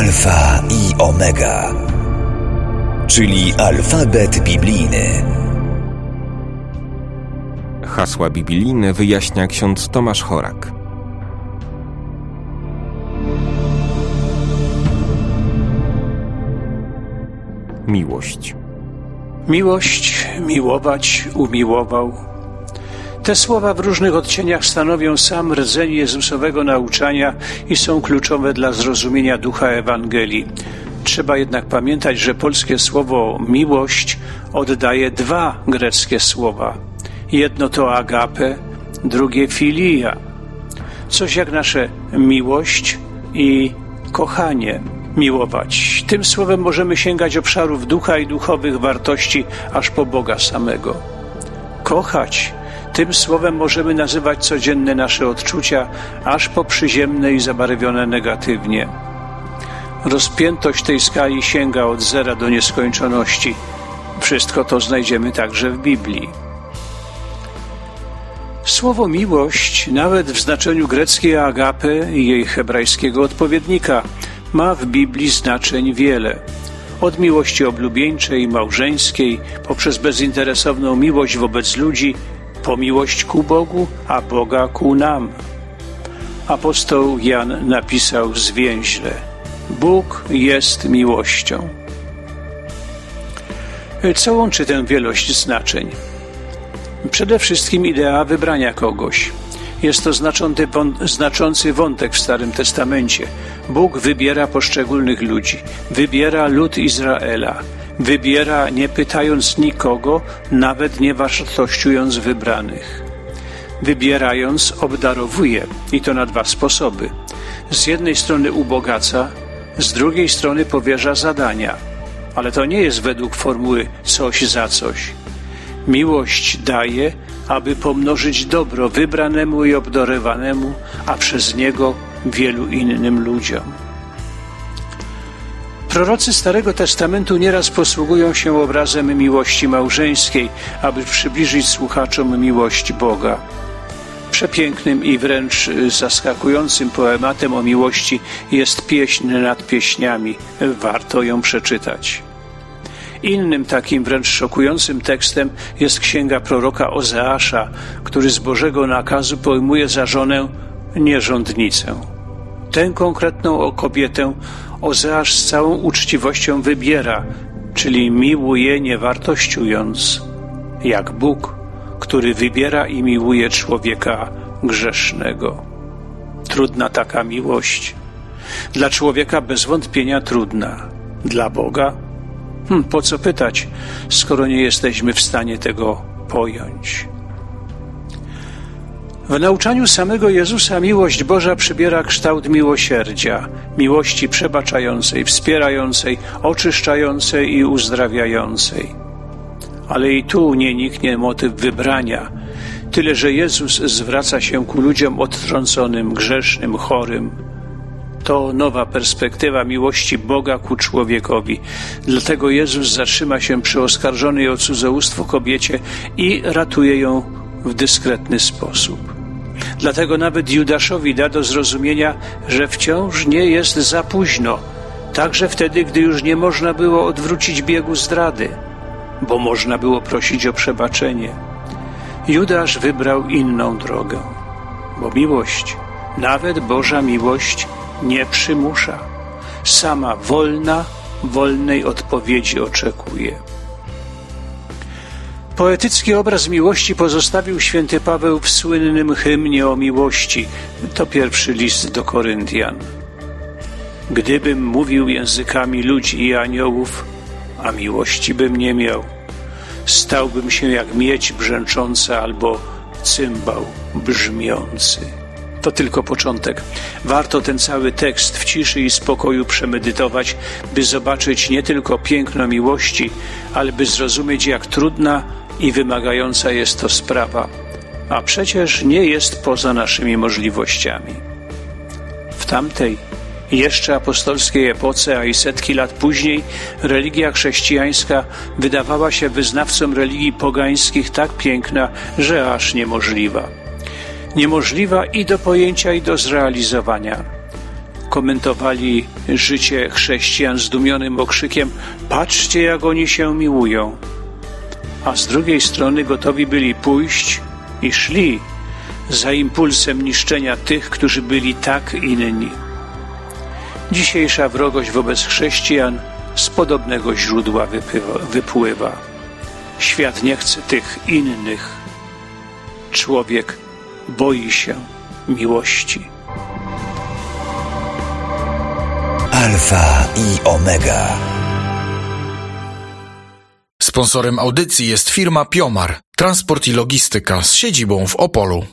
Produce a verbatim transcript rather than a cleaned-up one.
Alfa i Omega, czyli alfabet biblijny. Hasła biblijne wyjaśnia ksiądz Tomasz Chorak. Miłość. Miłość, miłować, umiłował. Te słowa w różnych odcieniach stanowią sam rdzeń Jezusowego nauczania i są kluczowe dla zrozumienia ducha Ewangelii. Trzeba jednak pamiętać, że polskie słowo miłość oddaje dwa greckie słowa. Jedno to agape, drugie filia. Coś jak nasze miłość i kochanie. Miłować. Tym słowem możemy sięgać obszarów ducha i duchowych wartości aż po Boga samego. Kochać. Tym słowem możemy nazywać codzienne nasze odczucia aż po przyziemne i zabarwione negatywnie. Rozpiętość tej skali sięga od zera do nieskończoności. Wszystko to znajdziemy także w Biblii. Słowo miłość, nawet w znaczeniu greckiej agape i jej hebrajskiego odpowiednika, ma w Biblii znaczeń wiele. Od miłości oblubieńczej i małżeńskiej, poprzez bezinteresowną miłość wobec ludzi, po miłość ku Bogu, a Boga ku nam. Apostoł Jan napisał zwięźle: Bóg jest miłością. Co łączy tę wielość znaczeń? Przede wszystkim idea wybrania kogoś. Jest to znaczący, znaczący wątek w Starym Testamencie. Bóg wybiera poszczególnych ludzi, wybiera lud Izraela, wybiera nie pytając nikogo, nawet nie wartościując wybranych. Wybierając obdarowuje, i to na dwa sposoby. Z jednej strony ubogaca, z drugiej strony powierza zadania. Ale to nie jest według formuły coś za coś. Miłość daje, aby pomnożyć dobro wybranemu i obdarowanemu, a przez niego wielu innym ludziom. Prorocy Starego Testamentu nieraz posługują się obrazem miłości małżeńskiej, aby przybliżyć słuchaczom miłość Boga. Przepięknym i wręcz zaskakującym poematem o miłości jest Pieśń nad pieśniami. Warto ją przeczytać. Innym takim wręcz szokującym tekstem jest księga proroka Ozeasza, który z Bożego nakazu pojmuje za żonę nierządnicę. Tę konkretną kobietę Ozeasz z całą uczciwością wybiera, czyli miłuje nie wartościując, jak Bóg, który wybiera i miłuje człowieka grzesznego. Trudna taka miłość. Dla człowieka bez wątpienia trudna. Dla Boga? Hmm, po co pytać, skoro nie jesteśmy w stanie tego pojąć? W nauczaniu samego Jezusa miłość Boża przybiera kształt miłosierdzia, miłości przebaczającej, wspierającej, oczyszczającej i uzdrawiającej. Ale i tu nie niknie motyw wybrania, tyle że Jezus zwraca się ku ludziom odtrąconym, grzesznym, chorym. To nowa perspektywa miłości Boga ku człowiekowi. Dlatego Jezus zatrzyma się przy oskarżonej o cudzołóstwo kobiecie i ratuje ją w dyskretny sposób. Dlatego nawet Judaszowi da do zrozumienia, że wciąż nie jest za późno, także wtedy, gdy już nie można było odwrócić biegu zdrady, bo można było prosić o przebaczenie. Judasz wybrał inną drogę, bo miłość, nawet Boża miłość, nie przymusza. Sama wolna, wolnej odpowiedzi oczekuje. Poetycki obraz miłości pozostawił święty Paweł w słynnym hymnie o miłości. To pierwszy list do Koryntian. Gdybym mówił językami ludzi i aniołów, a miłości bym nie miał, stałbym się jak miedź brzęcząca albo cymbał brzmiący. To tylko początek. Warto ten cały tekst w ciszy i spokoju przemedytować, by zobaczyć nie tylko piękno miłości, ale by zrozumieć, jak trudna i wymagająca jest to sprawa. A przecież nie jest poza naszymi możliwościami. W tamtej, jeszcze apostolskiej epoce, a i setki lat później, religia chrześcijańska wydawała się wyznawcom religii pogańskich tak piękna, że aż niemożliwa. Niemożliwa i do pojęcia, i do zrealizowania. komentowali życie chrześcijan zdumionym okrzykiem: patrzcie, jak oni się miłują. A z drugiej strony gotowi byli pójść i szli za impulsem niszczenia tych, którzy byli tak inni. Dzisiejsza wrogość wobec chrześcijan z podobnego źródła wypływa, wypływa. Świat nie chce tych innych. Człowiek boi się miłości. Alfa i Omega. Sponsorem audycji jest firma Piomar, transport i logistyka z siedzibą w Opolu.